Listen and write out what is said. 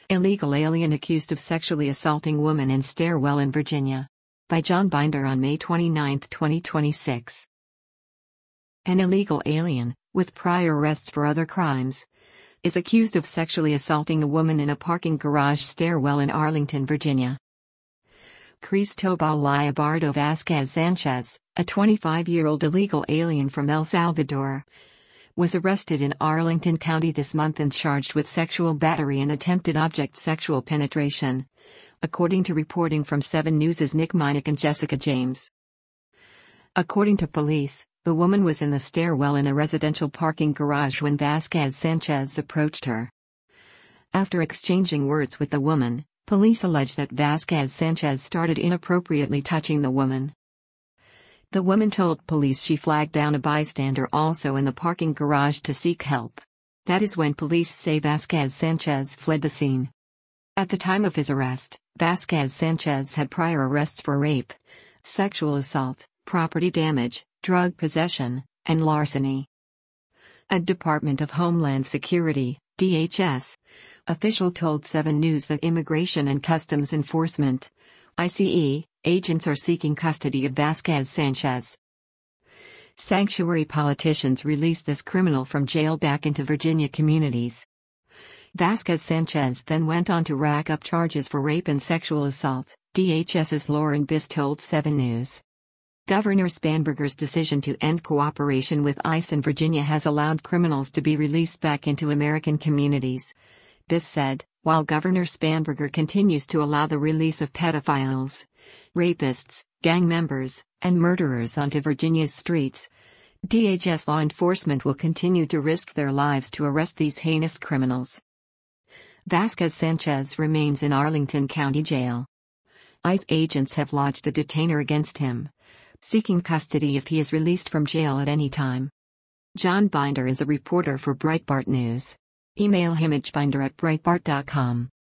Illegal alien accused of sexually assaulting woman in stairwell in Virginia. By John Binder on May 29, 2026. An illegal alien, with prior arrests for other crimes, is accused of sexually assaulting a woman in a parking garage stairwell in Arlington, Virginia. Cristobal Leobardo Vasquez Sanchez, a 25-year-old illegal alien from El Salvador, was arrested in Arlington County this month and charged with sexual battery and attempted object sexual penetration, according to reporting from 7 News' Nick Minick and Jessica James. According to police, the woman was in the stairwell in a residential parking garage when Vasquez Sanchez approached her. After exchanging words with the woman, police allege that Vasquez Sanchez started inappropriately touching the woman. The woman told police she flagged down a bystander also in the parking garage to seek help. That is when police say Vasquez Sanchez fled the scene. At the time of his arrest, Vasquez Sanchez had prior arrests for rape, sexual assault, property damage, drug possession, and larceny. A Department of Homeland Security (DHS) official told 7 News that Immigration and Customs Enforcement (ICE) agents are seeking custody of Vasquez Sanchez. Sanctuary politicians released this criminal from jail back into Virginia communities. Vasquez Sanchez then went on to rack up charges for rape and sexual assault, DHS's Lauren Biss told 7 News. Governor Spanberger's decision to end cooperation with ICE in Virginia has allowed criminals to be released back into American communities, Biss said, while Governor Spanberger continues to allow the release of pedophiles, rapists, gang members, and murderers onto Virginia's streets. DHS law enforcement will continue to risk their lives to arrest these heinous criminals. Vasquez Sanchez remains in Arlington County Jail. ICE agents have lodged a detainer against him, seeking custody if he is released from jail at any time. John Binder is a reporter for Breitbart News. Email him at binder@breitbart.com.